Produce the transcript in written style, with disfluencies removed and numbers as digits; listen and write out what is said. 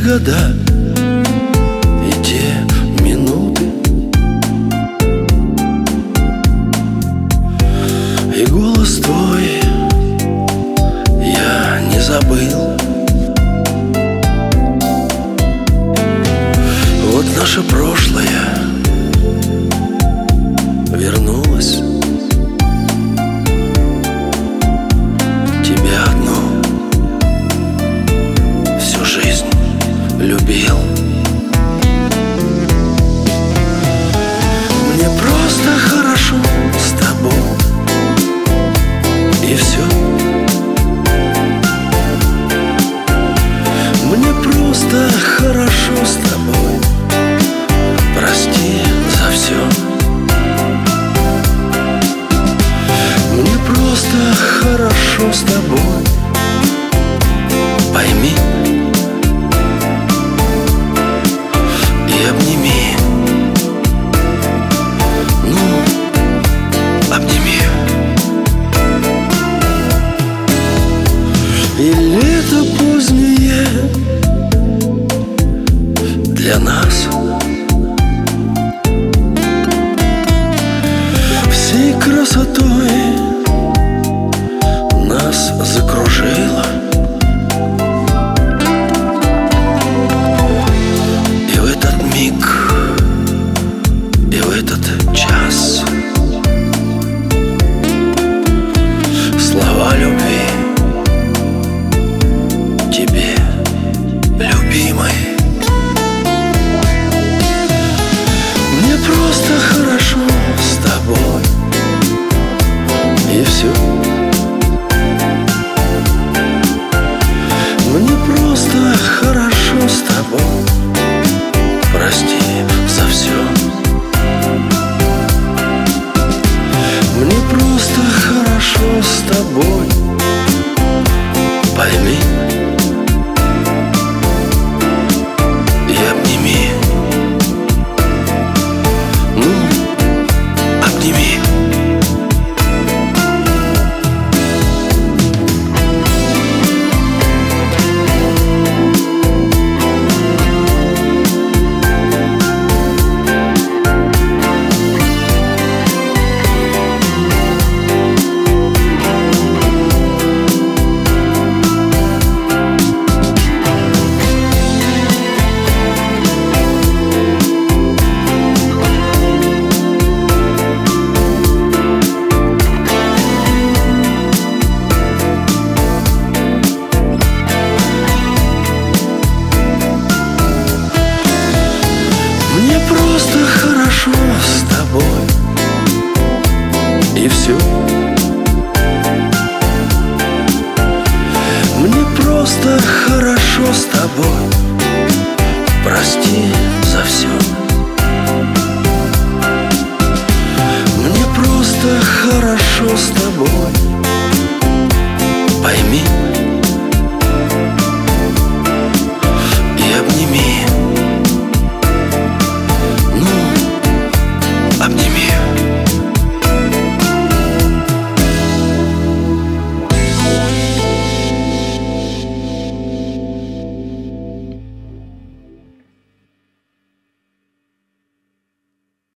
года и те минуты, и голос твой я не забыл. Вот наше прошлое вернулось. Тебя одну всю жизнь любил. Мне просто хорошо с тобой, и все. Мне просто хорошо с тобой. Прости за все. Мне просто хорошо с тобой. Пойми и обними. Ну, обними. И лето позднее для нас всей красотой нас закружило. И в этот миг, и в этот час слова любви тебе, любимой. Мне просто хорошо с тобой, и все. Мне просто хорошо с тобой. Прости за все. Мне просто хорошо с тобой. Пойми и обними. Ну, обними. Мне просто хорошо с тобой, и все. Мне просто хорошо с тобой. Прости за все. Мне просто хорошо с тобой.